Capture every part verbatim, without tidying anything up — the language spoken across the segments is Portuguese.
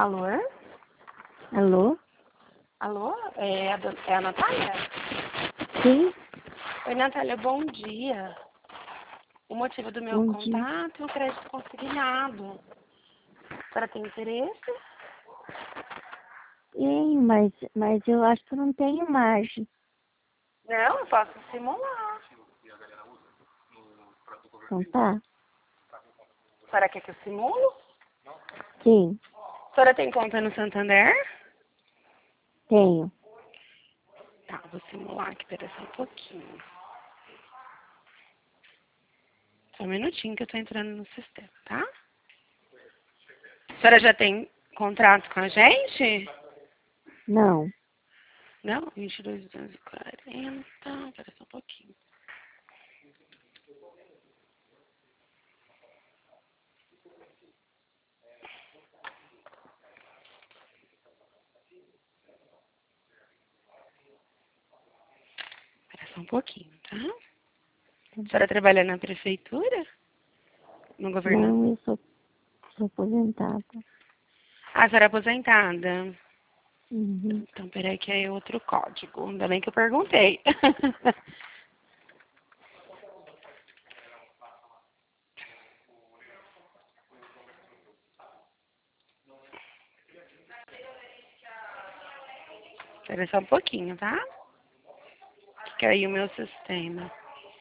Alô? Alô? Alô? É a, do- é a Natália? Sim, Oi, Natália, bom dia. O motivo do meu bom dia. contato é o crédito consignado. A senhora tem interesse? Sim, mas, mas eu acho que eu não tenho margem. Não, eu posso simular. Então tá? A senhora quer que eu simulo? Sim, A senhora tem conta no Santander? tenho. Tá, vou simular aqui, pera só um pouquinho. Só um minutinho que eu tô entrando no sistema, tá? A senhora já tem contrato com a gente? Não. Não? vinte e dois, duzentos e quarenta. Pera só um pouquinho. Pera só um pouquinho, tá? A senhora trabalha na prefeitura? No governo? Não, eu sou, sou aposentada. Ah, a senhora é aposentada. Uhum. Então, peraí que é outro código. Ainda bem que eu perguntei. Espera só um pouquinho, tá? Que caiu o meu sistema.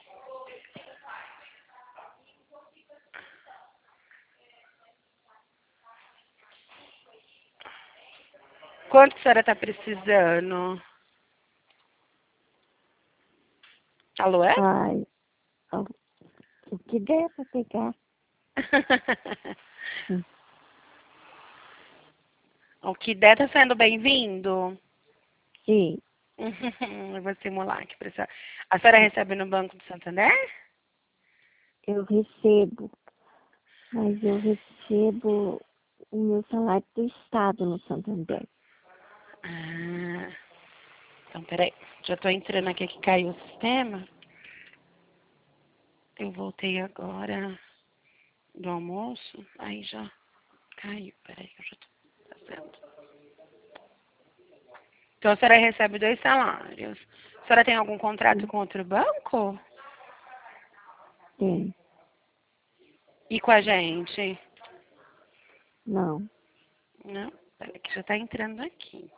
Quanto a senhora tá precisando? Alô, é? Ai, ó, o que der pra pegar? Hum. O que der tá sendo bem-vindo. Sim, Eu vou simular aqui pra senhora. A senhora recebe no Banco do Santander? eu recebo, mas eu recebo o meu salário do Estado no Santander. Ah, então peraí. Já tô entrando aqui que caiu o sistema. Eu voltei agora do almoço. Aí já caiu. Peraí que eu já tô fazendo. Então a senhora recebe dois salários. A senhora tem algum contrato com outro banco? Tem. E com a gente? Não. Não? Peraí que já tá entrando aqui.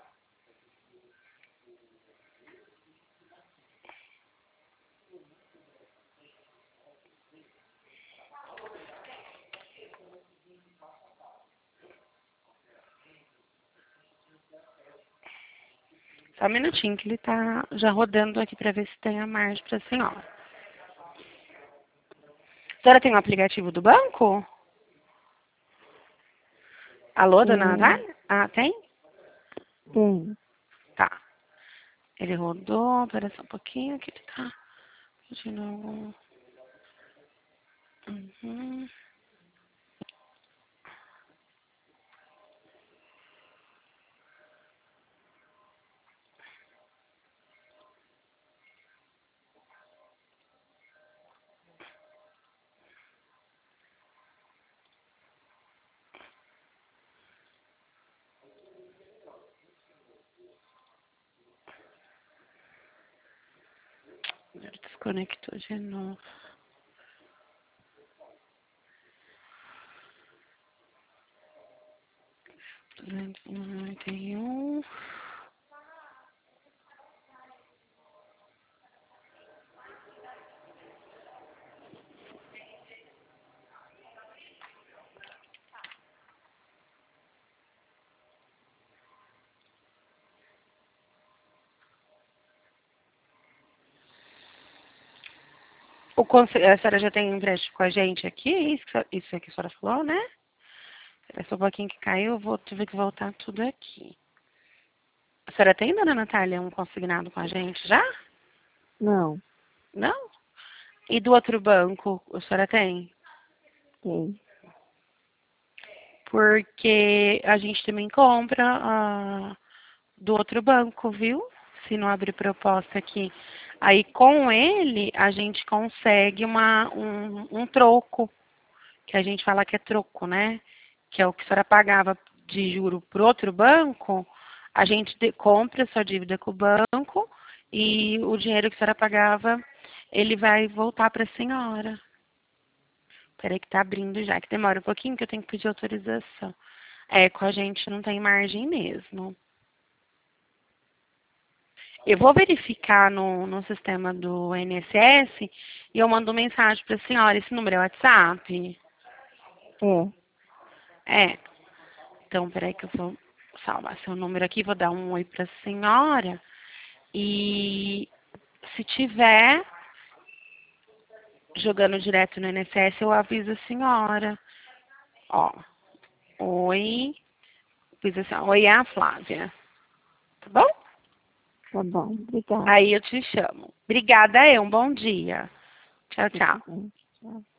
Só um minutinho que ele tá já rodando aqui pra ver se tem a margem pra senhora. A senhora tem o aplicativo do banco? Alô, dona É, Natália? Ah, tem? tem. Tá. Ele rodou, espera só um pouquinho que ele tá de novo. Uhum. Ele desconectou de novo. duzentos e noventa e um. O conse- A senhora já tem um empréstimo com a gente aqui? Isso que a- isso é que a senhora falou, né? Espera só um pouquinho que caiu, eu vou ter que voltar tudo aqui. A senhora tem, dona Natália, um consignado com a gente já? Não, Não? E do outro banco, a senhora tem? tem. Porque a gente também compra ah, do outro banco, viu? Se não abrir proposta aqui. Aí com ele a gente consegue uma, um, um troco, que a gente fala que é troco, né? Que é o que a senhora pagava de juro para outro banco, a gente de, compra a sua dívida com o banco e o dinheiro que a senhora pagava, ele vai voltar para a senhora. Peraí que tá abrindo já, que demora um pouquinho, que eu tenho que pedir autorização. É, com a gente não tem margem mesmo. Eu vou verificar no, no sistema do I N S S e eu mando mensagem para a senhora. Esse número é WhatsApp? É. É. Então, peraí que eu vou salvar seu número aqui, vou dar um oi para a senhora. E se tiver jogando direto no I N S S, eu aviso a senhora. Ó, oi, aviso assim, oi, é a Flávia. Tá bom? Tá bom, obrigada. Aí eu te chamo. Obrigada, eu. Um bom dia. Tchau, tchau. Tchau.